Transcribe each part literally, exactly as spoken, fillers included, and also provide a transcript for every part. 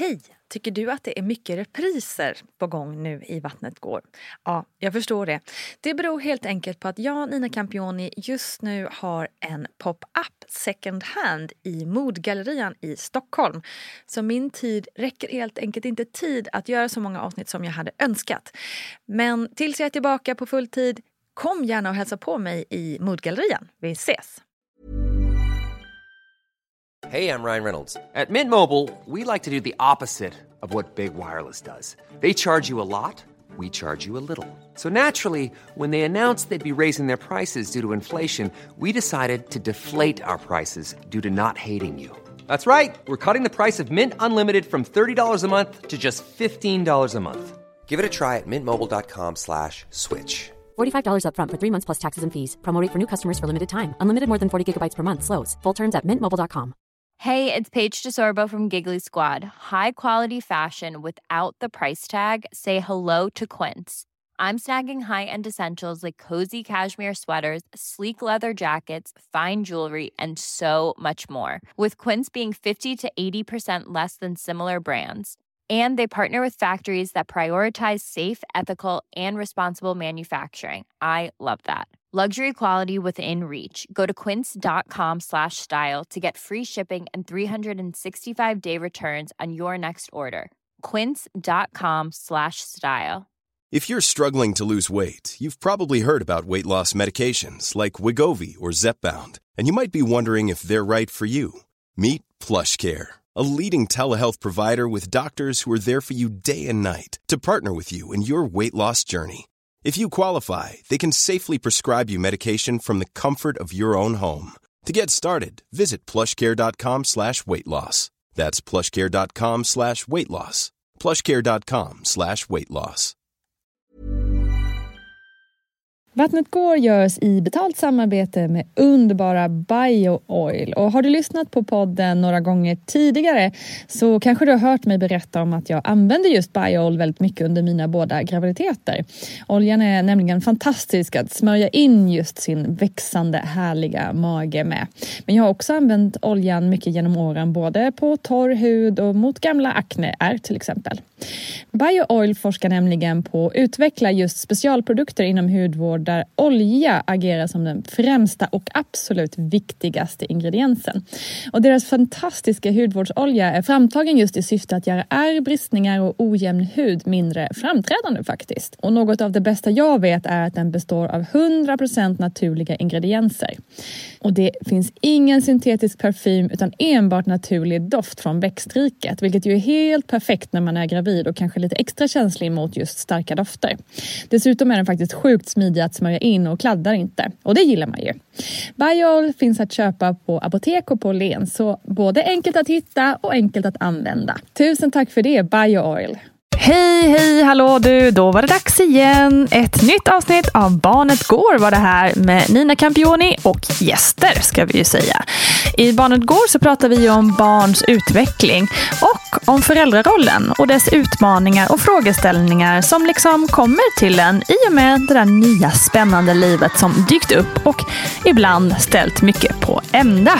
Hej! Tycker du att det är mycket repriser på gång nu i Vattnet går? Ja, jag förstår det. Det beror helt enkelt på att jag, Nina Campioni, just nu har en pop-up second hand i Modgallerian i Stockholm. Så min tid räcker helt enkelt inte tid att göra så många avsnitt som jag hade önskat. Men tills jag är tillbaka på full tid, kom gärna och hälsa på mig i Modgallerian. Vi ses! Hey, I'm Ryan Reynolds. At Mint Mobile, we like to do the opposite of what Big Wireless does. They charge you a lot, we charge you a little. So naturally, when they announced they'd be raising their prices due to inflation, we decided to deflate our prices due to not hating you. That's right. We're cutting the price of Mint Unlimited from thirty dollars a month to just fifteen dollars a month. Give it a try at mintmobile.com slash switch. forty-five dollars up front for three months plus taxes and fees. Promo rate for new customers for limited time. Unlimited more than forty gigabytes per month slows. Full terms at mint mobile dot com. Hey, it's Paige DeSorbo from Giggly Squad. High quality fashion without the price tag. Say hello to Quince. I'm snagging high-end essentials like cozy cashmere sweaters, sleek leather jackets, fine jewelry, and so much more. With Quince being fifty to eighty percent less than similar brands. And they partner with factories that prioritize safe, ethical, and responsible manufacturing. I love that. Luxury quality within reach. Go to quince.com slash style to get free shipping and three sixty-five day returns on your next order. Quince.com slash style. If you're struggling to lose weight, you've probably heard about weight loss medications like Wegovy or Zepbound, and you might be wondering if they're right for you. Meet PlushCare, a leading telehealth provider with doctors who are there for you day and night to partner with you in your weight loss journey. If you qualify, they can safely prescribe you medication from the comfort of your own home. To get started, visit plushcare.com slash weight loss. That's plushcare.com slash weight loss. plushcare.com slash weight loss. Vattnet går görs i betalt samarbete med underbara BioOil. Och har du lyssnat på podden några gånger tidigare så kanske du har hört mig berätta om att jag använder just BioOil väldigt mycket under mina båda graviditeter. Oljan är nämligen fantastisk att smörja in just sin växande härliga mage med. Men jag har också använt oljan mycket genom åren både på torr hud och mot gamla akneär till exempel. BioOil forskar nämligen på att utveckla just specialprodukter inom hudvård där olja agerar som den främsta och absolut viktigaste ingrediensen. Och deras fantastiska hudvårdsolja är framtagen just i syfte att göra ärr, bristningar och ojämn hud mindre framträdande faktiskt. Och något av det bästa jag vet är att den består av hundra procent naturliga ingredienser. Och det finns ingen syntetisk parfym utan enbart naturlig doft från växtriket, vilket ju är helt perfekt när man är gravid och kanske lite extra känslig mot just starka dofter. Dessutom är den faktiskt sjukt smidig att smörja in och kladdar inte. Och det gillar man ju. BioOil finns att köpa på apotek och på Len, så både enkelt att hitta och enkelt att använda. Tusen tack för det, BioOil. Hej, hej, hallå du, då var det dags igen. Ett nytt avsnitt av Barnet går var det här med Nina Campioni och gäster ska vi ju säga. I Barnet går så pratar vi om barns utveckling och om föräldrarollen och dess utmaningar och frågeställningar som liksom kommer till en i och med det där nya spännande livet som dykt upp och ibland ställt mycket på ända.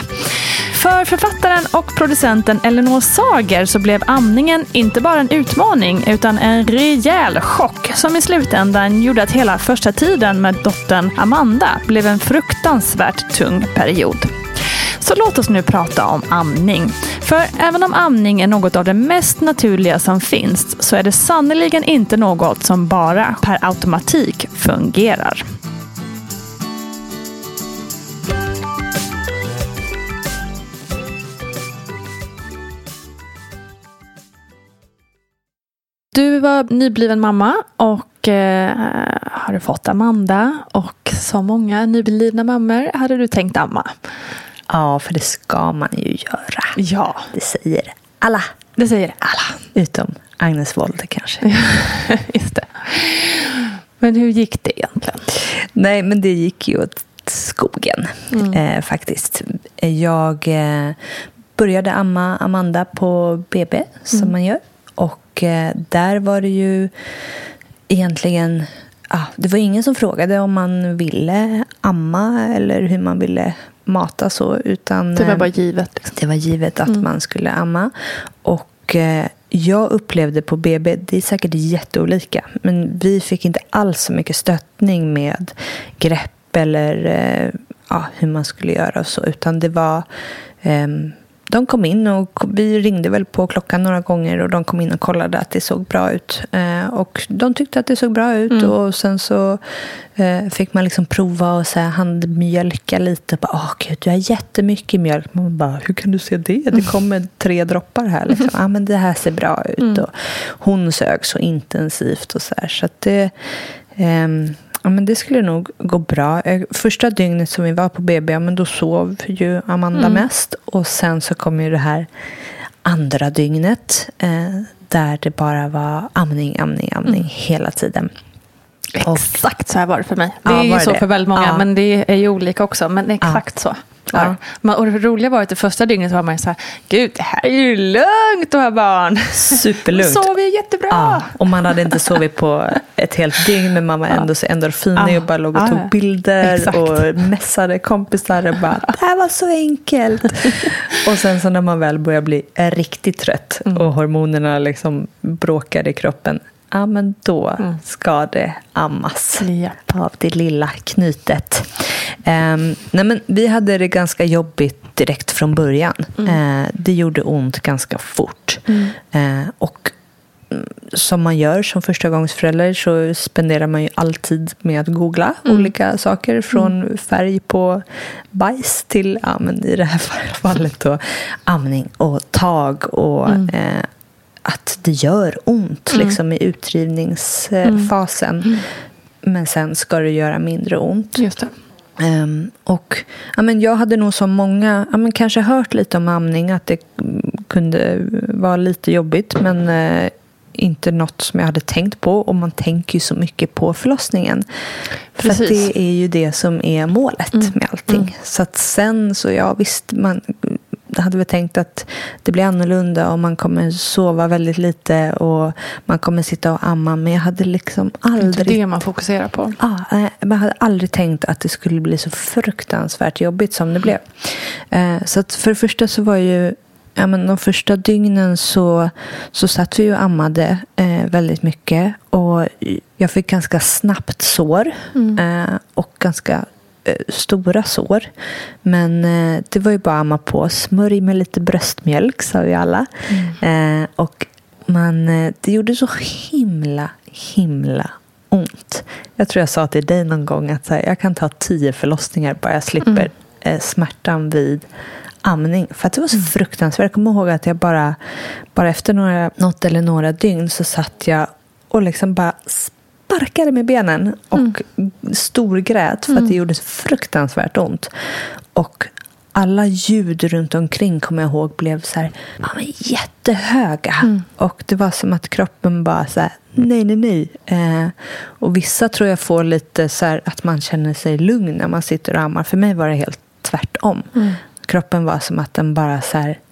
För författaren och producenten Elinor Sager så blev amningen inte bara en utmaning utan en rejäl chock som i slutändan gjorde att hela första tiden med dottern Amanda blev en fruktansvärt tung period. Så låt oss nu prata om amning. För även om amning är något av det mest naturliga som finns så är det sannoliken inte något som bara per automatik fungerar. Du var nybliven mamma och eh, har du fått Amanda och så många nyblivna mammor hade du tänkt amma. Ja, för det ska man ju göra. Ja. Det säger alla. Det säger alla. Utom Agnes Wolde kanske. Just det. Men hur gick det egentligen? Nej, men det gick ju åt skogen mm. eh, faktiskt. Jag eh, började amma Amanda på B B som mm. man gör. Och eh, där var det ju egentligen... Ah, det var ingen som frågade om man ville amma eller hur man ville mata så, utan det var bara givet liksom. Det var givet att mm. man skulle amma. Och eh, jag upplevde på B B, det är säkert jätteolika, men vi fick inte alls så mycket stöttning med grepp eller eh, ja, hur man skulle göra och så, utan det var eh, de kom in och vi ringde väl på klockan några gånger och de kom in och kollade att det såg bra ut. Eh, och de tyckte att det såg bra ut mm. och sen så eh, fick man liksom prova och så här handmjölka lite. Åh oh, gud, du har jättemycket mjölk. Man bara, hur kan du se det? Det kommer tre droppar här. Liksom. Ja, ah, men det här ser bra ut. Mm. Och hon sög så intensivt och så här. Så att det... Eh, Ja, men det skulle nog gå bra. Första dygnet som vi var på B B, ja, men då sov ju Amanda mm. mest. Och sen så kom ju det här andra dygnet eh, där det bara var amning, amning, amning mm. hela tiden. Exakt så här var det för mig. Det ja, är ju så det? för väldigt många, ja. men det är ju olika också. Men exakt ja. så. Ja. Ja. Och det roliga var att det första dygnet var man så här, gud, det här är ju lugnt att ha barn. Superlugnt. Sov ju jättebra. Ja. Och man hade inte sovit på ett helt dygn, men man var ändå så endorfiner ja. och bara låg och tog ja. bilder Exakt. och mässade kompisar och bara, det här var så enkelt. Och sen så när man väl börjar bli riktigt trött mm. och hormonerna liksom bråkar i kroppen, ja, men då mm. ska det ammas ja. av det lilla knytet. Um, nej, men vi hade det ganska jobbigt direkt från början. Mm. Uh, det gjorde ont ganska fort. Mm. Uh, och som man gör som förstagångsförälder så spenderar man ju alltid med att googla mm. olika saker. Från mm. färg på bajs till, ja, men i det här fallet då, amning och tag och mm. uh, att det gör ont mm. liksom i utdrivningsfasen. Mm. Men sen ska det göra mindre ont. Just det. Um, och ja, men jag hade nog som många ja, men kanske hört lite om amning, att det kunde vara lite jobbigt, men uh, inte något som jag hade tänkt på. Och man tänker ju så mycket på förlossningen. Precis. För att det är ju det som är målet mm. med allting. Mm. Så att sen så ja visst, man hade väl tänkt att det blir annorlunda och man kommer sova väldigt lite och man kommer sitta och amma, men jag hade liksom aldrig... Det är det man fokuserar på. Ja, man hade aldrig tänkt att det skulle bli så fruktansvärt jobbigt som det blev. Så att för det första så var ju ja, men de första dygnen så, så satt vi och ammade eh, väldigt mycket, och jag fick ganska snabbt sår mm. eh, och ganska stora sår, men eh, det var ju bara amma på, smörj med lite bröstmjölk, sa vi alla. Mm. Eh, och man, eh, det gjorde så himla himla ont. Jag tror jag sa till dig någon gång att så här, jag kan ta tio förlossningar bara jag slipper mm. eh, smärtan vid amning, för att det var så fruktansvärt. Jag kommer ihåg att jag bara bara efter några, något eller några dygn så satt jag och liksom bara sparkade med benen och mm. storgrät för att det gjorde så fruktansvärt ont. Och alla ljud runt omkring, kommer jag ihåg, blev så här ja, men jättehöga. Mm. Och det var som att kroppen bara så här, nej, nej, nej. Eh, och vissa tror jag får lite så här att man känner sig lugn när man sitter och ammar. För mig var det helt tvärtom. Mm. Kroppen var som att den bara så här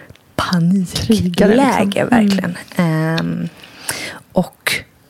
panikläge liksom. Verkligen. Mm. Eh, och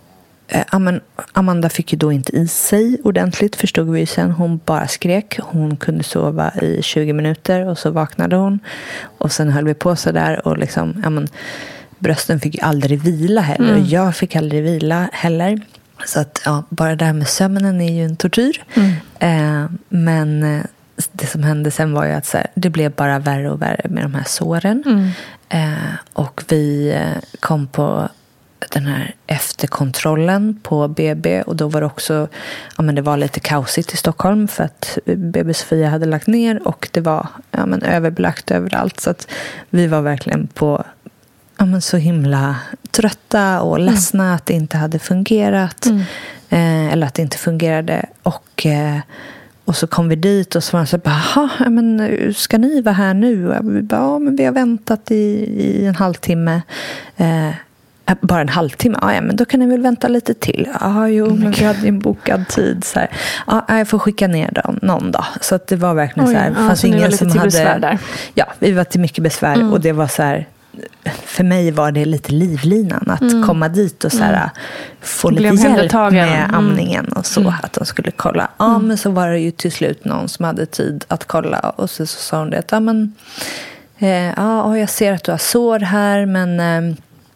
Amanda fick ju då inte i sig ordentligt, förstod vi sen. Hon bara skrek. Hon kunde sova i tjugo minuter och så vaknade hon. Och sen höll vi på så där och liksom, ja, men, brösten fick ju aldrig vila heller. Mm. Och jag fick aldrig vila heller. Så att ja, bara det här med sömnen är ju en tortyr. Mm. Eh, men det som hände sen var ju att så här, det blev bara värre och värre med de här såren. Mm. Eh, och vi kom på den här efterkontrollen på B B, och då var det också ja, men det var lite kaosigt i Stockholm för att B B Sofia hade lagt ner och det var ja, men överbelagt överallt, så att vi var verkligen på ja, men så himla trötta och ledsna mm. att det inte hade fungerat mm. eh, eller att det inte fungerade, och eh, och så kom vi dit och så var det så bara, ja, men ska ni vara här nu? Och vi bara, ja, men vi har väntat i, i en halvtimme. Eh, Bara en halvtimme? Ja, men då kan ni väl vänta lite till. Ja, jo, men vi hade en bokad tid. Så här. Ja, jag får skicka ner dem någon dag. Så att det var verkligen Oj, så här. Det fanns ja, ingen som hade... besvär där. Ja, vi var till mycket besvär. Mm. Och det var så här... För mig var det lite livlinan att mm. komma dit och så här, mm. få lite hjälp med mm. amningen och så. Mm. Att de skulle kolla. Ja, mm. men så var det ju till slut någon som hade tid att kolla. Och så, så sa hon det att ja, men, eh, ja, jag ser att du har sår här, men... Eh,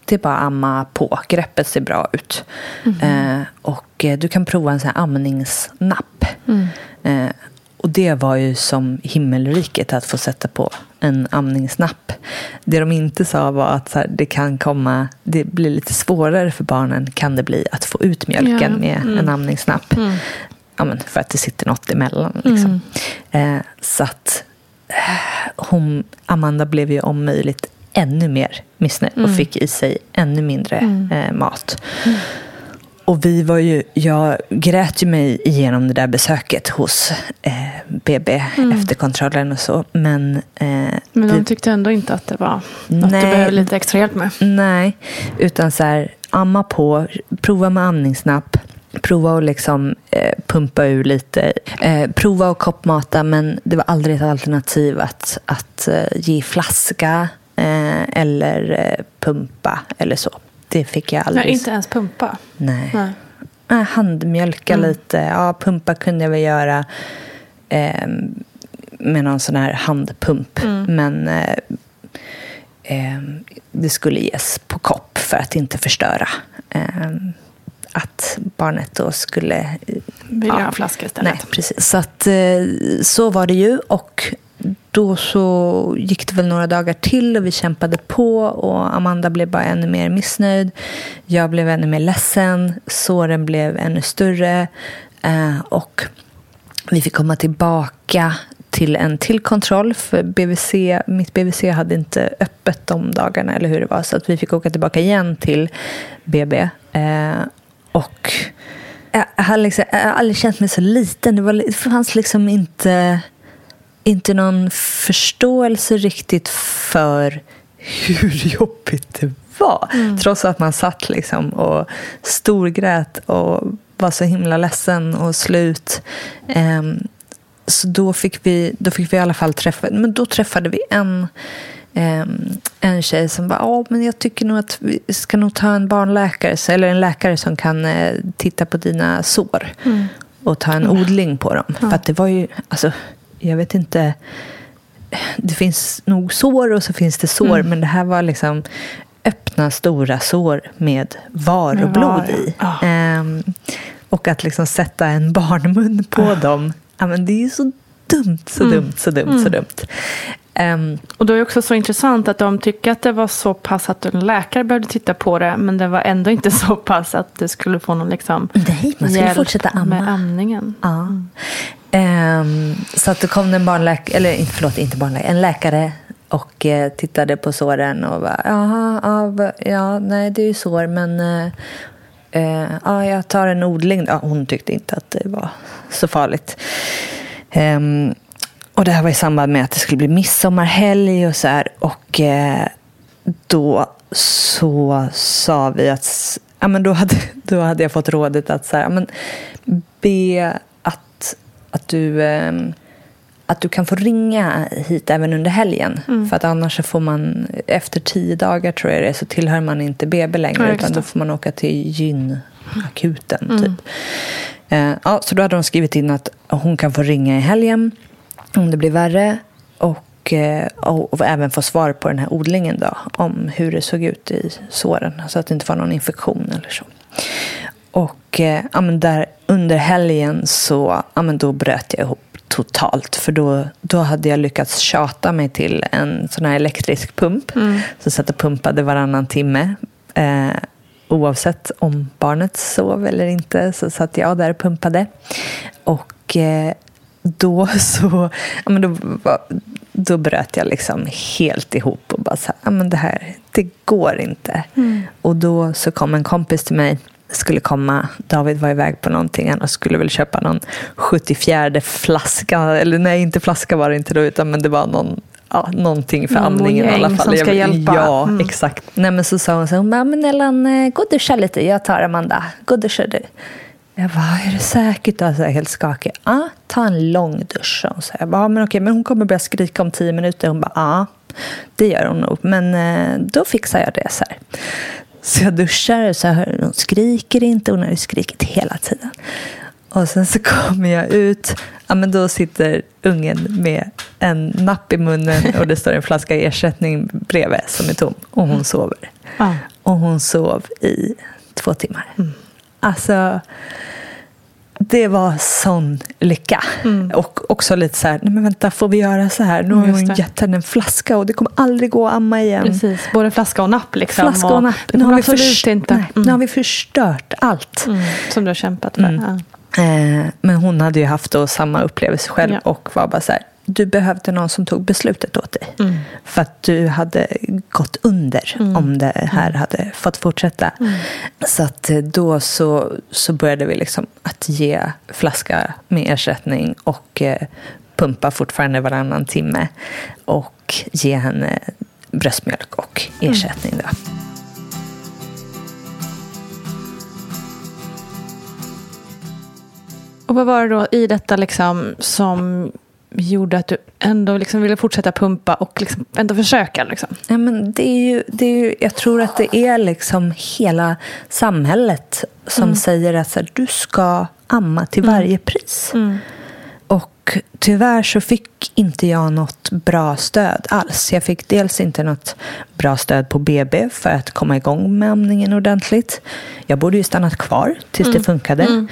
det är bara amma på. Greppet ser bra ut. Mm. Eh, och eh, du kan prova en sån här amningsnapp. Mm. Eh, och det var ju som himmelriket att få sätta på en amningsnapp. Det de inte sa var att så här, det kan komma, det blir lite svårare för barnen kan det bli att få ut mjölken ja. med mm. en amningsnapp. Mm. Ja, men för att det sitter något emellan. Liksom. Mm. Eh, så att eh, hon, Amanda blev ju om möjligt ännu mer missnöjd mm. och fick i sig ännu mindre mm. eh, mat. Mm. Och vi var ju, jag grät ju mig igenom det där besöket hos eh, B B mm. efter kontrollen och så. Men, eh, men de tyckte ändå inte att det var något nej, du behöver lite extra hjälp med. Nej, utan så här, amma på, prova med amningsnapp. Prova att liksom, eh, pumpa ur lite. Eh, prova att koppmata, men det var aldrig ett alternativ att, att eh, ge flaska eh, eller eh, pumpa eller så. Det fick jag aldrig. Nej, inte ens pumpa? Nej. Nej. Eh, handmjölka mm. lite. Ja, pumpa kunde jag väl göra eh, med någon sån här handpump. Mm. Men eh, eh, det skulle ges på kopp för att inte förstöra. Eh, att barnet då skulle vilja ja, ha flaska istället. Nej, precis. Så att så var det ju, och då så gick det väl några dagar till och vi kämpade på och Amanda blev bara ännu mer missnöjd. Jag blev ännu mer ledsen. Såren blev ännu större och vi fick komma tillbaka till en till kontroll för B V C, mitt B V C hade inte öppet de dagarna eller hur det var, så att vi fick åka tillbaka igen till B B. Och jag har, liksom, jag har aldrig känt mig så liten. Det, var, det fanns liksom inte, inte någon förståelse riktigt för hur jobbigt det var. Mm. Trots att man satt liksom och storgrät och var så himla ledsen och slut. Um, så då fick, vi, då fick vi i alla fall träffa, men då träffade vi en en tjej som bara, ja, men jag tycker nog att vi ska nog ta en barnläkare eller en läkare som kan eh, titta på dina sår mm. och ta en mm. odling på dem. Ja. För att det var ju, alltså, jag vet inte, det finns nog sår och så finns det sår, mm. men det här var liksom öppna stora sår med var med och blod var, i. Ja. Um, och att liksom sätta en barnmun på ja. dem, ja, men det är ju så dumt, så mm. dumt, så dumt, mm. så dumt. Um, och då är det också så intressant att de tycker att det var så pass att en läkare behövde titta på det, men det var ändå inte så pass att det skulle få någon liksom nej, man skulle fortsätta amma. Med amningen. Ja. Mm. Um, så att det kom en barnläkare, eller förlåt, inte barnläkare, en läkare och uh, tittade på såren och bara, jaha, ja, ja, nej, det är ju sår, men uh, uh, ja, jag tar en odling. Ja, hon tyckte inte att det var så farligt. Um, Och det här var i samband med att det skulle bli midsommarhelg och så här. Och eh, då så sa vi att ja, men då, hade, då hade jag fått rådet att så här, ja, men be att, att, du, eh, att du kan få ringa hit även under helgen. Mm. För att annars så får man, efter tio dagar tror jag det är, så tillhör man inte B B längre. Ja, utan då får man åka till gynakuten mm. typ. Eh, ja, så då hade de skrivit in att hon kan få ringa i helgen om det blir värre och, och, och även få svar på den här odlingen då, om hur det såg ut i såren så att det inte var någon infektion eller så. Och ja, men där under helgen så ja, men då bröt jag ihop totalt, för då, då hade jag lyckats tjata mig till en sån här elektrisk pump mm. så satt och pumpade varannan timme eh, oavsett om barnet sov eller inte, så satt jag där och pumpade och eh, då så ja, men då, då bröt jag liksom helt ihop och bara så här, ja, men det här, det går inte. Mm. Och då så kom en kompis till mig, skulle komma, David var iväg på någonting och skulle väl köpa någon sjuttiofjärde flaska, eller nej, inte flaska var det inte då, utan men det var någon ja, någonting för amningen i alla fall. Som ska hjälpa. Ja, mm. exakt. Nej, men så sa hon så hon bara, men Ellen, gå och duscha lite, jag tar Amanda, gå och duscha du. Jag bara, är det säkert? Alltså, jag är helt skakig. Ja, ah, ta en lång dusch. Och så jag bara, men okej, men hon kommer börja skrika om tio minuter. Hon bara, ja, ah, det gör hon nog. Men eh, då fixar jag det så här. Så jag duschar och så hör hon skriker inte. Hon har ju skrikit hela tiden. Och sen så kommer jag ut. Ja, men då sitter ungen med en napp i munnen och det står en flaska ersättning bredvid som är tom. Och hon sover. Ah. och hon sov i två timmar. Mm. Alltså, det var sån lycka. Mm. Och också lite så här, nej men vänta, får vi göra så här? Nu har hon gett henne en flaska och det kommer aldrig gå att amma igen. Precis, både flaska och napp liksom. Flaska och napp. Nu har, vi först, inte. Nej, mm. nu har vi förstört allt. Mm. Som du har kämpat för. Mm. Ja. Eh, men hon hade ju haft då samma upplevelse själv, ja. Och var bara så här, du behövde någon som tog beslutet åt dig. Mm. För att du hade gått under mm. om det här mm. hade fått fortsätta. Mm. Så att då så, så började vi liksom att ge flaska med ersättning och eh, pumpa fortfarande varannan timme och ge henne bröstmjölk och ersättning då. Mm. Och vad var det då i detta liksom som gjorde att du ändå liksom ville fortsätta pumpa och liksom ändå försöka? Liksom? Ja, men det är ju, det är ju, jag tror att det är liksom hela samhället som mm. säger att så här, du ska amma till varje mm. pris. Mm. Och tyvärr så fick inte jag något bra stöd alls. Jag fick dels inte något bra stöd på B B för att komma igång med amningen ordentligt. Jag borde ju stannat kvar tills mm. det funkade. Mm.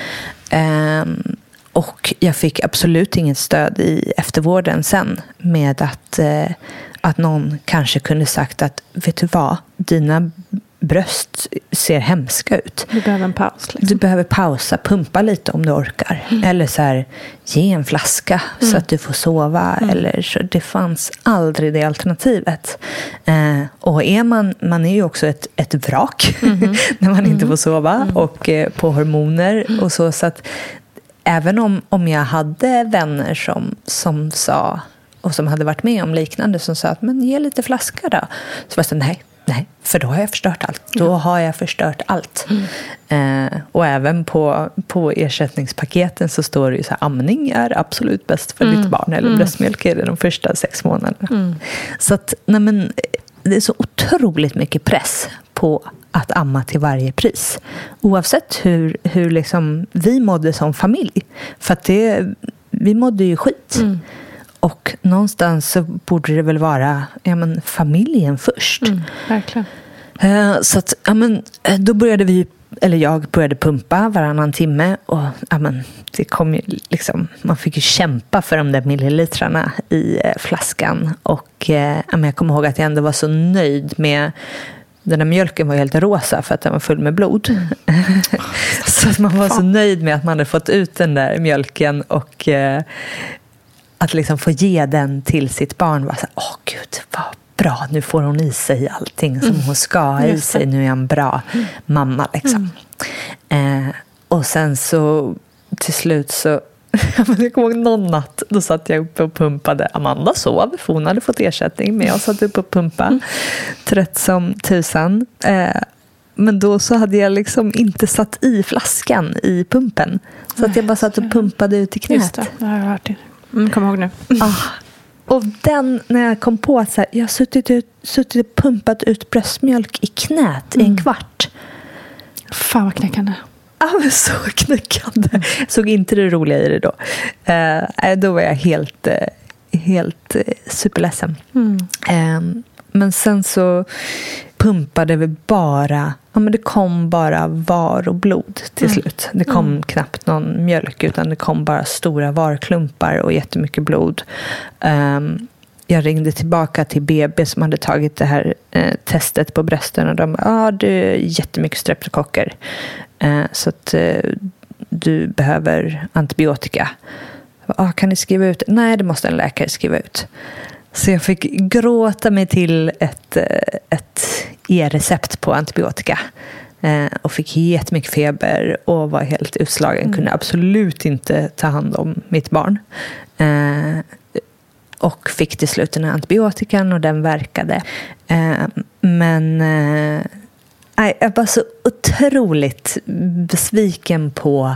Um, och jag fick absolut inget stöd i eftervården sen med att, uh, att någon kanske kunde sagt att vet du vad, dina bröst ser hemska ut. Du behöver en paus. Liksom. Du behöver pausa, pumpa lite om du orkar. Mm. Eller så här, ge en flaska mm. så att du får sova. Mm. Eller så, det fanns aldrig det alternativet. Eh, och är man, man är ju också ett, ett vrak mm. när man inte får sova mm. och eh, på hormoner mm. och så. Så att även om, om jag hade vänner som, som sa och som hade varit med om liknande som sa att men ge lite flaska då. Så var det nej. Nej, för då har jag förstört allt. Då ja. har jag förstört allt. Mm. Eh, och även på, på ersättningspaketen så står det ju så här, amning är absolut bäst för mm. ditt barn. Eller mm. bröstmjölk är det de första sex månaderna. Mm. Så att, nej men, det är så otroligt mycket press på att amma till varje pris. Oavsett hur, hur liksom vi mådde som familj. För att det, vi mådde ju skit. Mm. Och någonstans så borde det väl vara ja, men, familjen först. Mm, verkligen. Uh, så att, ja, men, då började vi, eller jag började pumpa varannan timme. Och ja, men, det kom ju liksom, man fick ju kämpa för de där millilitrarna i uh, flaskan. Och uh, ja, men jag kommer ihåg att jag ändå var så nöjd med. Den här mjölken var helt rosa för att den var full med blod. Mm. Så att man var så nöjd med att man hade fått ut den där mjölken och uh, att liksom få ge den till sitt barn var så här, åh gud, vad bra, nu får hon i sig allting som mm. hon ska ha i sig, nu är en bra mm. mamma liksom. Mm. Eh, och sen så till slut så jag kommer ihåg någon natt, då satt jag uppe och pumpade. Amanda sov, för hon hade fått ersättning, men jag satt uppe och pumpa mm. trött som tusan. Eh, men då så hade jag liksom inte satt i flaskan i pumpen, så att jag bara satt och pumpade ut i knät. Just det, det har jag hört. Mm, kom ihåg nu. Ah, och den, när jag kom på att så här, jag har suttit, ut, suttit och pumpat ut bröstmjölk i knät mm. i en kvart. Fan vad knäckande. Ja, ah, men så knäckande. Jag såg inte det roliga i det då. Uh, då var jag helt, uh, helt uh, superledsen. Mm. Um, men sen så pumpade vi bara, ja men det kom bara var och blod till mm. slut. Det kom mm. knappt någon mjölk, utan det kom bara stora varklumpar och jättemycket blod. Um, jag ringde tillbaka till B B som hade tagit det här eh, testet på brösten och de ja ah, det är jättemycket streptokocker. Uh, så att uh, du behöver antibiotika. Ah, kan ni skriva ut? Nej, det måste en läkare skriva ut. Så jag fick gråta mig till ett, ett e-recept på antibiotika. Eh, och fick jättemycket feber och var helt utslagen. Mm. Kunde absolut inte ta hand om mitt barn. Eh, och fick till slut den här antibiotikan och den verkade. Eh, men eh, jag var så otroligt besviken på,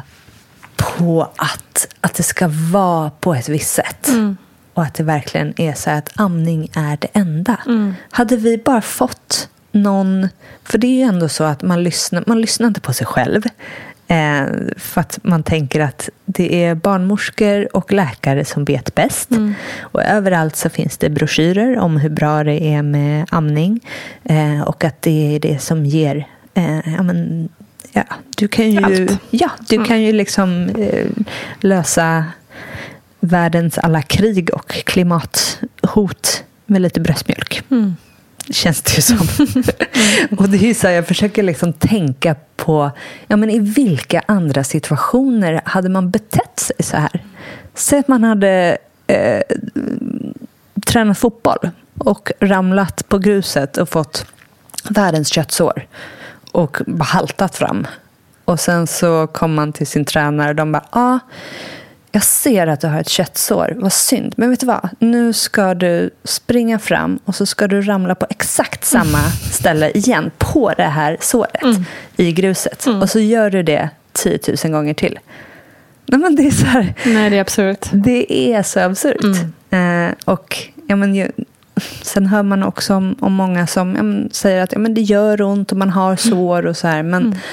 på att, att det ska vara på ett visst sätt. Mm. Och att det verkligen är så att amning är det enda. Mm. Hade vi bara fått någon. För det är ju ändå så att man lyssnar, man lyssnar inte på sig själv. Eh, för att man tänker att det är barnmorskor och läkare som vet bäst. Mm. Och överallt så finns det broschyrer om hur bra det är med amning. Eh, och att det är det som ger... Eh, ja, men, ja, du kan ju, ja, du mm. kan ju liksom eh, lösa världens alla krig och klimathot med lite bröstmjölk. Mm. Känns det ju som. Mm. Och det är ju så här, jag försöker liksom tänka på, ja, men i vilka andra situationer hade man betett sig så här? Säg att man hade eh, tränat fotboll och ramlat på gruset och fått världens köttsår och bara haltat fram. Och sen så kom man till sin tränare och de bara, ja, ah, jag ser att du har ett köttsår, vad synd. Men vet du vad, nu ska du springa fram och så ska du ramla på exakt samma mm. ställe igen på det här såret mm. i gruset. Mm. Och så gör du det tiotusen gånger till. Nej, men det är så här, nej, det är absurt. Det är så absurt. Mm. Eh, och ja, men ju, sen hör man också om, om många som ja, men, säger att ja, men det gör ont och man har sår och så här. Men mm.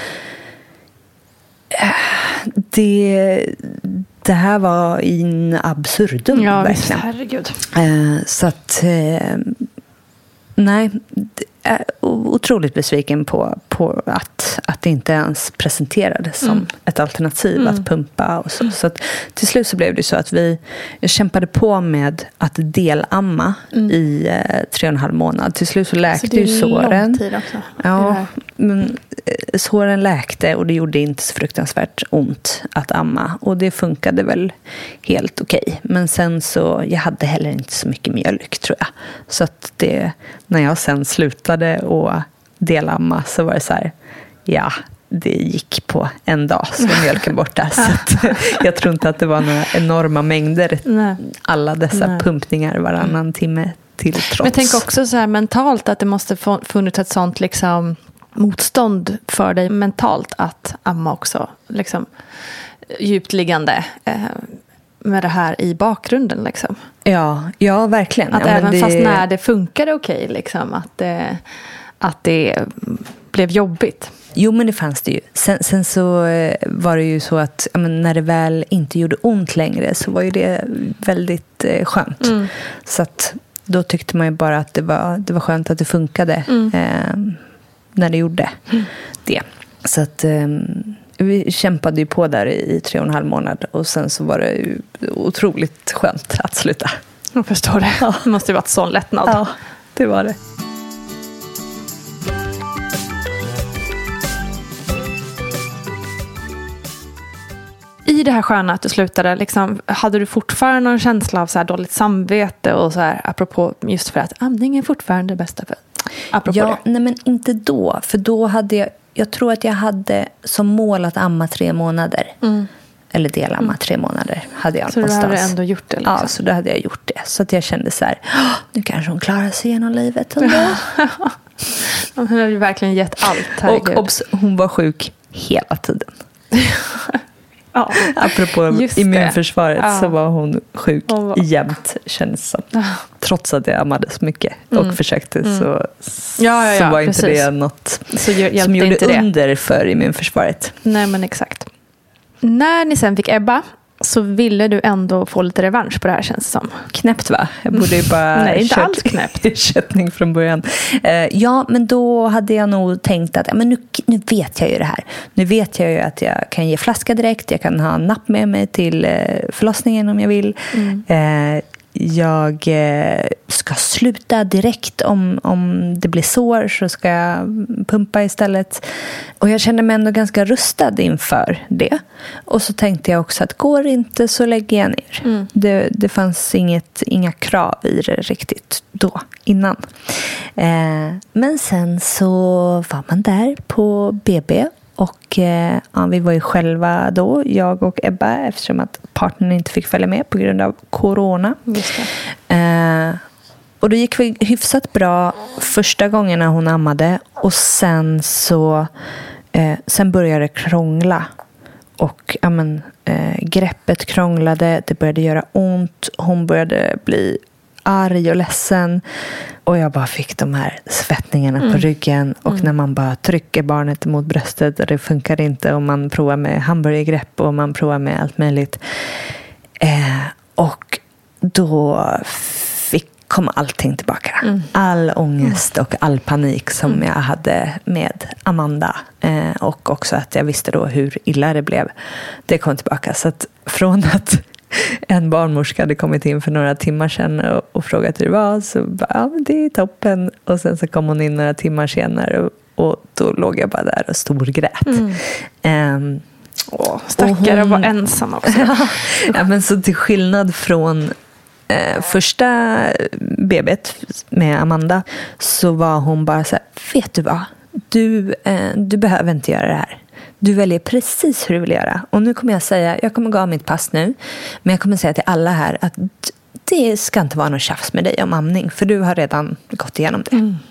eh, det... Det här var in absurdum. Ja, verkligen. visst, herregud. Eh, så att... Eh, nej, jag är otroligt besviken på, på att, att det inte ens presenterades som mm. ett alternativ mm. att pumpa. Och så. Så att till slut så blev det så att vi jag kämpade på med att delamma mm. i eh, tre och en halv månad. Till slut så läkte så ju såren. Tid också, ja, men eh, såren läkte och det gjorde inte så fruktansvärt ont att amma. Och det funkade väl helt okej. Okay. Men sen så, jag hade heller inte så mycket mjölk tror jag. Så att det, när jag sen slutade och delamma så var det så här, ja, det gick på en dag så var mjölken borta. Så att, jag tror inte att det var några enorma mängder. Nej. Alla dessa Nej. pumpningar varannan mm. timme till trots. Men jag tänker också så här mentalt att det måste funnits ett sånt liksom motstånd för dig mentalt att amma också liksom djupt liggande eh, med det här i bakgrunden liksom. Ja, ja verkligen. Att ja, även det... fast när det funkade okej liksom att det, att det blev jobbigt. Jo, men det fanns det ju. Sen, sen så var det ju så att ja, men när det väl inte gjorde ont längre så var ju det väldigt eh, skönt. Mm. Så att då tyckte man ju bara att det var, det var skönt att det funkade mm. eh, när det gjorde mm. det. Så att eh, vi kämpade ju på där i, i tre och en halv månad och sen så var det ju otroligt skönt att sluta. Jag förstår det. Ja. Det måste ju varit sån lättnad. Ja, det var det. I det här sköna att du slutade, liksom, hade du fortfarande någon känsla av så här dåligt samvete och så här, apropå just för att amning är fortfarande det bästa för apropå ja, det? Nej, men inte då. För då hade jag, jag tror att jag hade som mål att amma tre månader. Mm. Eller delamma mm. tre månader hade jag så någonstans. Så du hade ändå gjort det? Liksom. Ja, så då hade jag gjort det. Så att jag kände så här, nu kanske hon klarar sig genom livet ändå. Hon hade ju verkligen gett allt. Herregud. Och obs, hon var sjuk hela tiden. Ja. Apropå immunförsvaret ja. så var hon sjuk hon var... jämt, känns som. Ja. Trots att jag ammade så mycket och mm. försökte mm. så, ja, ja, ja, så var precis. inte det något så gör, som gjorde inte under det. för immunförsvaret. Nej, men exakt. När ni sen fick Ebba så ville du ändå få lite revansch på det här, känns det som. Knäppt, va? Jag borde ju bara Nej, inte alls knäppt. ersättning från början. Uh, ja, men då hade jag nog tänkt att ja, men nu, nu vet jag ju det här. Nu vet jag ju att jag kan ge flaska direkt. Jag kan ha en napp med mig till uh, förlossningen om jag vill. Mm. Uh, jag eh, ska sluta direkt om, om det blir sår så ska jag pumpa istället. Och jag kände mig ändå ganska rustad inför det. Och så tänkte jag också att går inte så lägger jag ner. Mm. Det, det fanns inget, inga krav i det riktigt då, innan. Eh, men sen så var man där på B B. Och eh, ja, vi var ju själva då, jag och Ebba, eftersom att partnern inte fick följa med på grund av corona. Just det. Eh, och då gick vi hyfsat bra första gången när hon ammade. Och sen så eh, sen började det krångla. Och ja, men, eh, greppet krånglade, det började göra ont. Hon började bli arg och ledsen. Och jag bara fick de här svettningarna mm. på ryggen. Och mm. när man bara trycker barnet mot bröstet och det funkar inte. Och man provar med hamburgergrepp och man provar med allt möjligt. Eh, och då fick, kom allting tillbaka. Mm. All ångest och all panik som mm. jag hade med Amanda. Eh, och också att jag visste då hur illa det blev. Det kom tillbaka. Så att från att en barnmorska hade kommit in för några timmar sedan och, och frågat hur det var, så bara, ja, men det är toppen. Och sen så kom hon in några timmar senare och, och då låg jag bara där och storgrät. Mm. Um, Åh, stackare hon, var ensam också. Ja, men så till skillnad från eh, första B B:t med Amanda, så var hon bara så här, vet du vad? Du, eh, du behöver inte göra det här. Du väljer precis hur du vill göra. Och nu kommer jag säga, jag kommer gå av mitt pass nu, men jag kommer säga till alla här att det ska inte vara någon tjafs med dig om amning, för du har redan gått igenom det. Mm.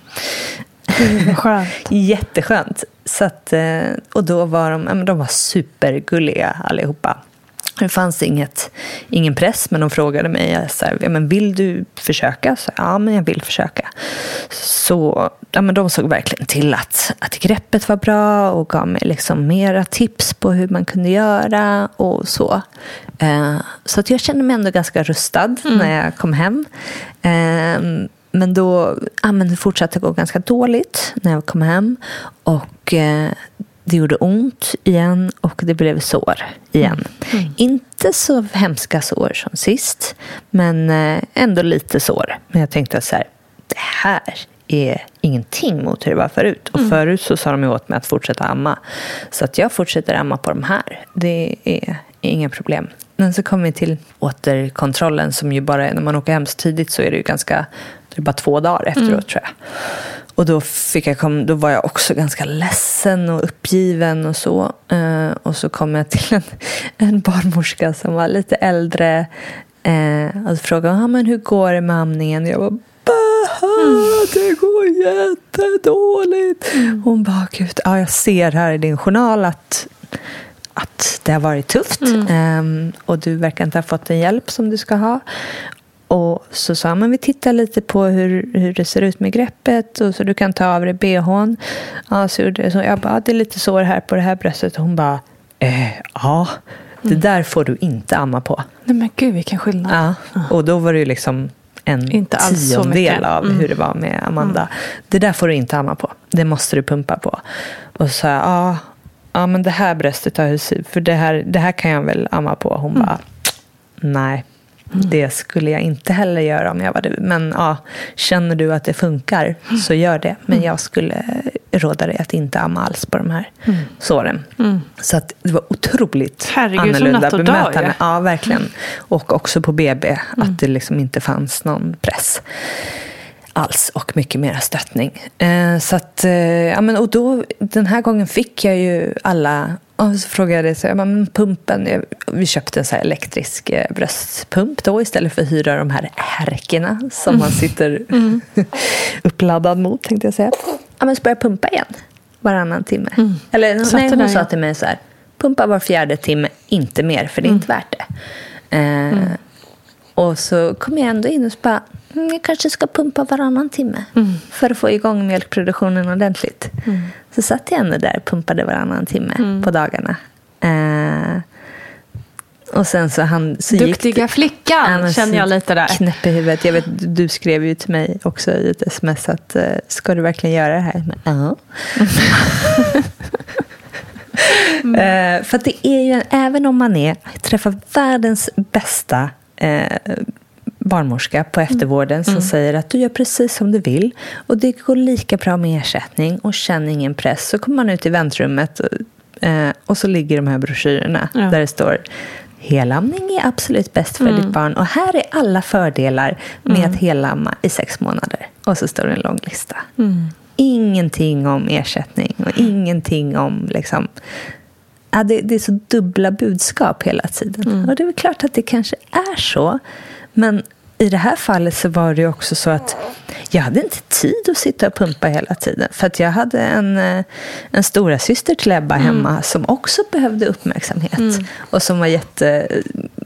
Det var skönt. Jätteskönt. Så att, och då var de, de var supergulliga allihopa. Det fanns inget, ingen press, men de frågade mig så här, ja, men vill du försöka? Så, ja, men jag vill försöka. Så ja, men de såg verkligen till att, att greppet var bra och gav mig liksom mera tips på hur man kunde göra och så. Eh, så att jag kände mig ändå ganska rustad mm. när jag kom hem. Eh, men då ja, men det fortsatte gå ganska dåligt när jag kom hem. Och eh, det gjorde ont igen och det blev sår igen. Mm. Mm. Inte så hemska sår som sist, men ändå lite sår. Men jag tänkte så här, det här är ingenting mot hur det var förut. Och mm. förut så sa de ju åt mig att fortsätta amma. Så att jag fortsätter amma på de här. Det är inga problem. Men så kom vi till återkontrollen som ju bara är, när man åker hem så tidigt så är det ju ganska, det är bara två dagar efteråt mm. tror jag. Och då, fick jag kom, då var jag också ganska ledsen och uppgiven och så. Uh, och så kom jag till en, en barnmorska som var lite äldre. Uh, och så frågade hon, men hur går det med amningen? Jag var mm. det går jättedåligt. Mm. Hon bara, gud, ja, jag ser här i din journal att, att det har varit tufft. Mm. Um, och du verkar inte ha fått den hjälp som du ska ha. Och så sa man, vi tittar lite på hur, hur det ser ut med greppet. Och så du kan ta av dig B H:n. Ja, så gjorde det. Så jag bara, det är lite sår här på det här bröstet. Och hon bara, eh, ja, det mm. där får du inte amma på. Nej men gud, vilken skillnad. Ja, och då var det ju liksom en inte alls tiondel av mm. hur det var med Amanda. Mm. Det där får du inte amma på. Det måste du pumpa på. Och så sa jag, ja, ja men det här bröstet har, för det här, det här kan jag väl amma på. Hon mm. bara, nej. Mm. Det skulle jag inte heller göra om jag var du. Men ja, känner du att det funkar mm. så gör det. Men mm. jag skulle råda dig att inte amma alls på de här mm. såren. Mm. Så att det var otroligt Herregud, annorlunda bemötande. Ja. Ja, verkligen. Mm. Och också på B B mm. att det liksom inte fanns någon press alls och mycket mer stöttning. Eh, så att, eh, ja men och då, den här gången fick jag ju alla. Och så frågade jag så, men pumpen, jag, vi köpte en så här elektrisk eh, bröstpump då istället för att hyra de här härkerna som mm. man sitter mm. uppladdad mot, tänkte jag säga. Ja, men så började jag pumpa igen varannan timme. Mm. Eller så nej, hon där, sa ja. till mig så här, pumpa var fjärde timme, inte mer, för det är mm. inte värt det. Eh, mm. Och så kom jag ändå in och så bara, jag kanske ska pumpa varannan timme mm. för att få igång mjölkproduktionen ordentligt. Mm. Så satt jag ändå där och pumpade varannan timme mm. på dagarna. Eh, och sen så han... Så Duktiga gick, flickan, ja, känner jag lite där. Knäpp i huvudet. Jag vet, du skrev ju till mig också i ett sms att eh, ska du verkligen göra det här? Men, ja. mm. eh, för att det är ju, även om man är träffar världens bästa eh, barnmorska på eftervården som mm. säger att du gör precis som du vill och det går lika bra med ersättning och känner ingen press, så kommer man ut i väntrummet och, eh, och så ligger de här broschyrerna ja. där det står helamning är absolut bäst för mm. ditt barn och här är alla fördelar med mm. att helamma i sex månader och så står det en lång lista. Mm. Ingenting om ersättning och ingenting om liksom, ja, det, det är så dubbla budskap hela tiden mm. och det är väl klart att det kanske är så. Men i det här fallet så var det också så att jag hade inte tid att sitta och pumpa hela tiden. För att jag hade en, en stora syster till Ebba hemma mm. som också behövde uppmärksamhet. Mm. Och som var jätte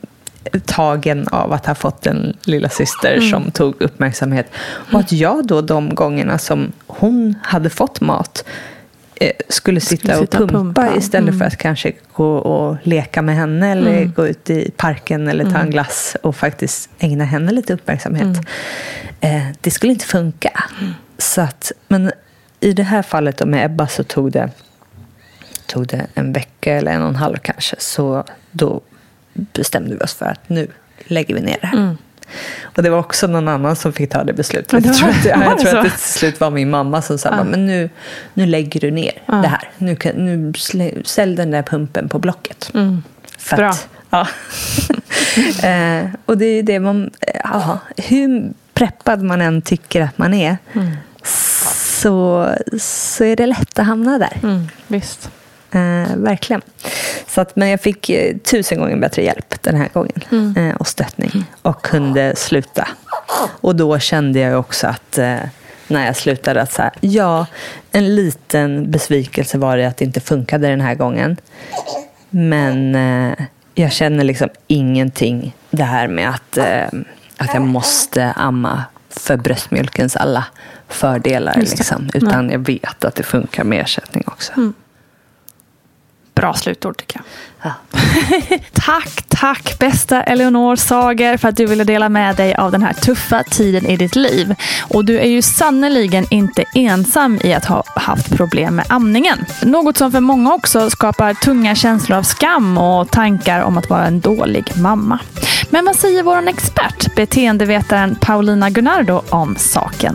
tagen av att ha fått en lilla syster Mm. som tog uppmärksamhet. Och att jag då de gångerna som hon hade fått mat eh, skulle sitta, Skulle sitta och och pumpa, pumpa. istället Mm. för att kanske gå och leka med henne eller Mm. gå ut i parken eller ta Mm. en glass och faktiskt ägna henne lite uppmärksamhet. Mm. Eh, det skulle inte funka. Så att, men i det här fallet då med Ebba så tog det, tog det en vecka eller en och en halv kanske. Så då bestämde vi oss för att nu lägger vi ner det här. Mm. Och det var också någon annan som fick ta det beslutet. Ja, det Jag var- tror, att, det, var jag det tror att så? det till slut var min mamma som sa, Ja. men nu, nu lägger du ner Ja. det här. Nu, kan, nu slä, sälj den där pumpen på Blocket. Mm. För Bra. Att, ja. eh, och det är det man, ja, hur preppad man än tycker att man är, Mm. så, så är det lätt att hamna där. Mm. Visst. Eh, verkligen. Så att, men jag fick eh, tusen gånger bättre hjälp den här gången. Mm. Eh, och stöttning. Och kunde sluta. Och då kände jag också att eh, när jag slutade att så här, ja, en liten besvikelse var det att det inte funkade den här gången. Men eh, jag känner liksom ingenting det här med att, eh, att jag måste amma för bröstmjölkens alla fördelar. Just det. Liksom, utan jag vet att det funkar med ersättning också. Mm. Bra slutord tycker jag. Ja. Tack, tack bästa Eleonor Sager för att du ville dela med dig av den här tuffa tiden i ditt liv. Och du är ju sannoliken inte ensam i att ha haft problem med amningen. Något som för många också skapar tunga känslor av skam och tankar om att vara en dålig mamma. Men vad säger vår expert, beteendevetaren Paulina Gunnardo, om saken?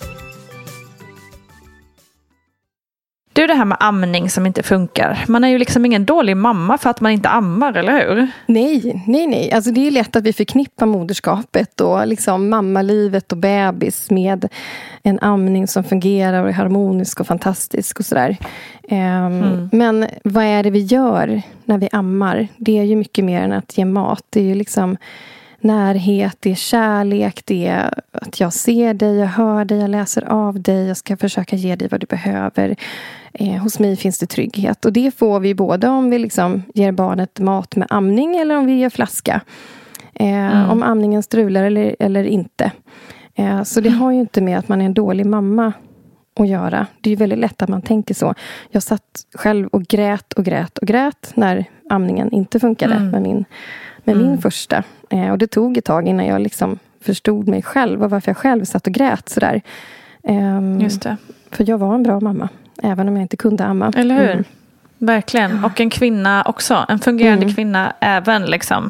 Du, det här med amning som inte funkar. Man är ju liksom ingen dålig mamma för att man inte ammar, eller hur? Nej, nej, nej. Alltså det är lätt att vi förknippar moderskapet och liksom mammalivet och bebis med en amning som fungerar och är harmonisk och fantastisk och sådär. Um, mm. Men vad är det vi gör när vi ammar? Det är ju mycket mer än att ge mat. Det är ju liksom närhet, det är kärlek, det är att jag ser dig, jag hör dig, jag läser av dig, jag ska försöka ge dig vad du behöver. Eh, hos mig finns det trygghet. Och det får vi både om vi liksom ger barnet mat med amning eller om vi ger flaska. Eh, mm. Om amningen strular eller, eller inte. Eh, så det har ju inte med att man är en dålig mamma att göra. Det är ju väldigt lätt att man tänker så. Jag satt själv och grät och grät och grät när amningen inte funkade mm. med min med mm. min första. Eh, och det tog ett tag innan jag liksom förstod mig själv och varför jag själv satt och grät sådär. Eh, Just det. För jag var en bra mamma, även om jag inte kunde amma. Eller hur? Mm. Verkligen. Och en kvinna också. En fungerande mm. kvinna även liksom.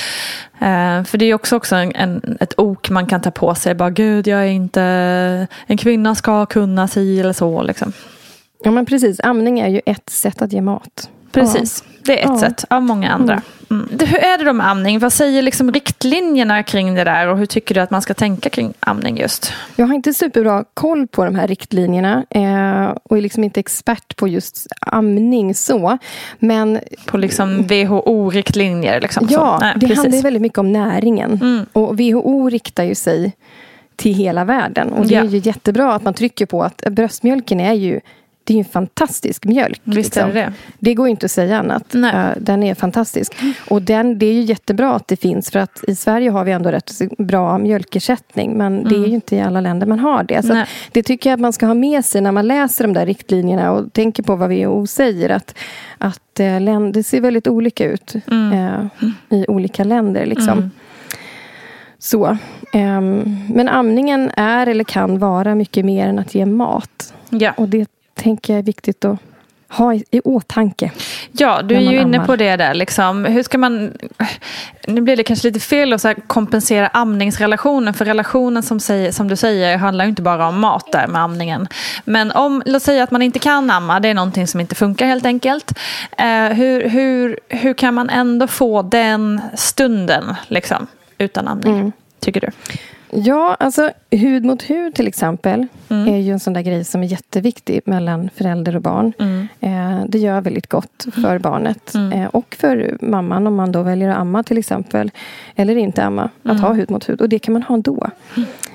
Eh, för det är också, också en, en, ett ok man kan ta på sig. Bara, gud, jag är inte... En kvinna ska kunna si eller så liksom. Ja, men precis. Amning är ju ett sätt att ge mat. Precis. Ja. Det är ett ja. sätt av många andra. Mm. Mm. Hur är det då med amning? Vad säger liksom riktlinjerna kring det där? Och hur tycker du att man ska tänka kring amning just? Jag har inte superbra koll på de här riktlinjerna. Eh, och är liksom inte expert på just amning så. Men på liksom W H O-riktlinjer? Liksom, ja, Nej, det precis. handlar väldigt mycket om näringen. Mm. Och W H O riktar ju sig till hela världen. Och det ja. är ju jättebra att man trycker på att bröstmjölken är ju... Det är ju en fantastisk mjölk. Visst liksom. är det. Det går ju inte att säga annat. Uh, den är fantastisk. Och den, det är ju jättebra att det finns. För att i Sverige har vi ändå rätt bra mjölkersättning. Men mm. det är ju inte i alla länder man har det. Så det tycker jag att man ska ha med sig när man läser de där riktlinjerna. Och tänker på vad W H O säger. Att, att uh, länder, det ser väldigt olika ut mm. uh, i olika länder. Liksom. Mm. Så. Um, men amningen är eller kan vara mycket mer än att ge mat. Ja. Och det tänker jag är viktigt att ha i, i åtanke. Ja, du är ju inne ammar. På det där. Liksom. Hur ska man... Nu blir det kanske lite fel att så här kompensera amningsrelationen. För relationen som, säger, som du säger handlar ju inte bara om mat där med amningen. Men om, låt säga att man inte kan amma. Det är någonting som inte funkar helt enkelt. Eh, hur, hur, hur kan man ändå få den stunden liksom, utan amning? Mm. Tycker du? Ja, alltså hud mot hud till exempel mm. är ju en sån där grej som är jätteviktig mellan förälder och barn. Mm. Eh, det gör väldigt gott för mm. barnet mm. eh, och för mamman om man då väljer att amma till exempel eller inte amma, att mm. ha hud mot hud. Och det kan man ha då. Mm.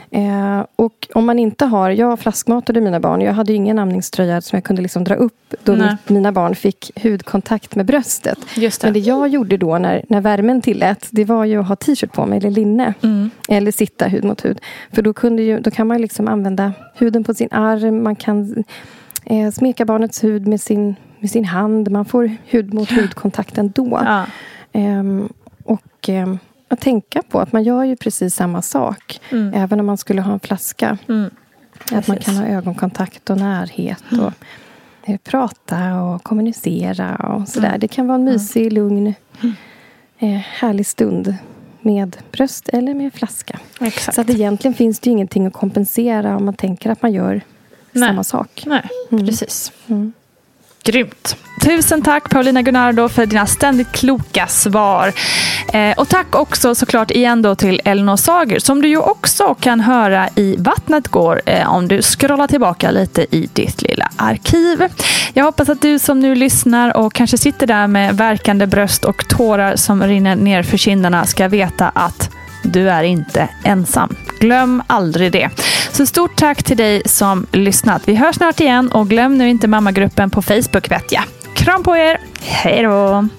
Eh, och om man inte har, jag flaskmatade mina barn. Jag hade ju ingen amningströja som jag kunde liksom dra upp då Nej. mina barn fick hudkontakt med bröstet. Just det. Men det jag gjorde då när, när värmen tillät, det var ju att ha t-shirt på mig eller linne. Mm. Eller sitta hud mot hud. För då, kunde ju, då kan man liksom använda huden på sin arm. Man kan eh, smeka barnets hud med sin, med sin hand. Man får hud mot hudkontakt ändå. Ja. Um, och um, att tänka på att man gör ju precis samma sak. Mm. Även om man skulle ha en flaska. Mm. Att man kan ha ögonkontakt och närhet. Mm. Och eh, prata och kommunicera och sådär. Mm. Det kan vara en mysig, lugn, mm. eh, härlig stund. Med bröst eller med flaska. Exakt. Så att egentligen finns det ju ingenting att kompensera om man tänker att man gör Nej. samma sak. Nej, Mm. precis. Mm. Grymt. Tusen tack Paulina Gunnardo för dina ständigt kloka svar. Eh, och tack också såklart igen då till Elinor Sager som du ju också kan höra i Vattnet går eh, om du scrollar tillbaka lite i ditt lilla arkiv. Jag hoppas att du som nu lyssnar och kanske sitter där med verkande bröst och tårar som rinner ner för kinderna ska veta att du är inte ensam. Glöm aldrig det. Så stort tack till dig som lyssnat. Vi hörs snart igen och glöm nu inte mammagruppen på Facebook vet jag. Kram på er. Hej då!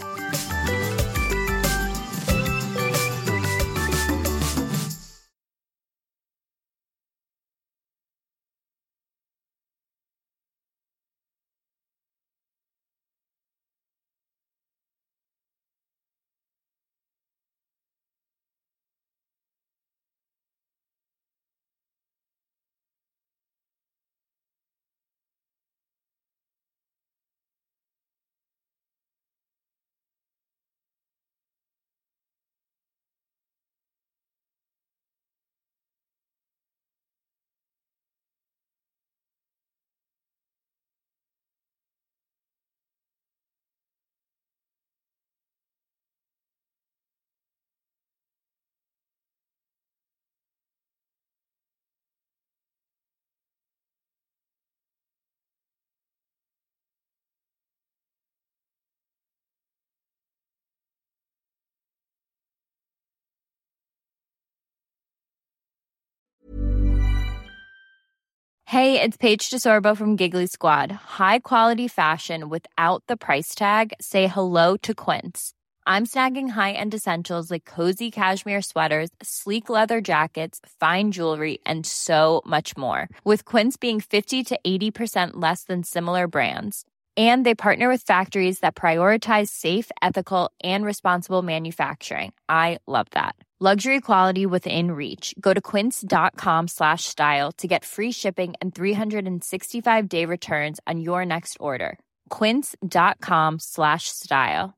Hey, it's Paige DeSorbo from Giggly Squad. High quality fashion without the price tag. Say hello to Quince. I'm snagging high-end essentials like cozy cashmere sweaters, sleek leather jackets, fine jewelry, and so much more. With Quince being fifty to eighty percent less than similar brands. And they partner with factories that prioritize safe, ethical, and responsible manufacturing. I love that. Luxury quality within reach. Go to quince.com slash style to get free shipping and three sixty-five day returns on your next order. Quince.com slash style.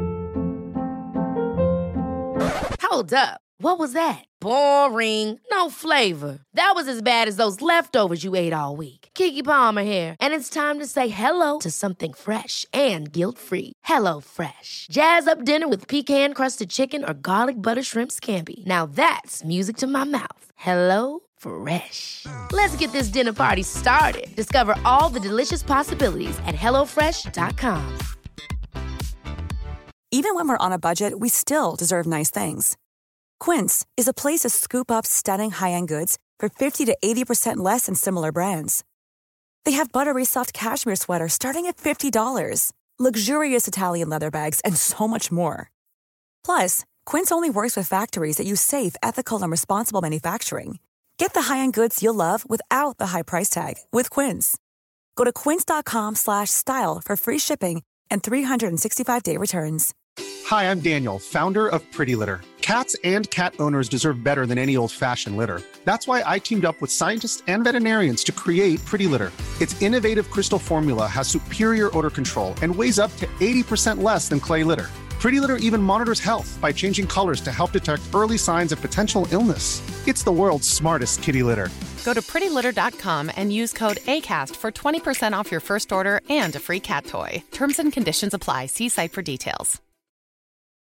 Hold up. What was that? Boring. No flavor. That was as bad as those leftovers you ate all week. Keke Palmer here. And it's time to say hello to something fresh and guilt-free. Hello Fresh. Jazz up dinner with pecan-crusted chicken or garlic butter shrimp scampi. Now that's music to my mouth. Hello Fresh. Let's get this dinner party started. Discover all the delicious possibilities at hello fresh dot com. Even when we're on a budget, we still deserve nice things. Quince is a place to scoop up stunning high-end goods for fifty to eighty percent less than similar brands. They have buttery soft cashmere sweaters starting at fifty dollars, luxurious Italian leather bags, and so much more. Plus, Quince only works with factories that use safe, ethical, and responsible manufacturing. Get the high-end goods you'll love without the high price tag with Quince. Go to quince.com slash style for free shipping and three sixty-five day returns. Hi, I'm Daniel, founder of Pretty Litter. Cats and cat owners deserve better than any old-fashioned litter. That's why I teamed up with scientists and veterinarians to create Pretty Litter. Its innovative crystal formula has superior odor control and weighs up to eighty percent less than clay litter. Pretty Litter even monitors health by changing colors to help detect early signs of potential illness. It's the world's smartest kitty litter. Go to pretty litter dot com and use code ACAST for twenty percent off your first order and a free cat toy. Terms and conditions apply. See site for details.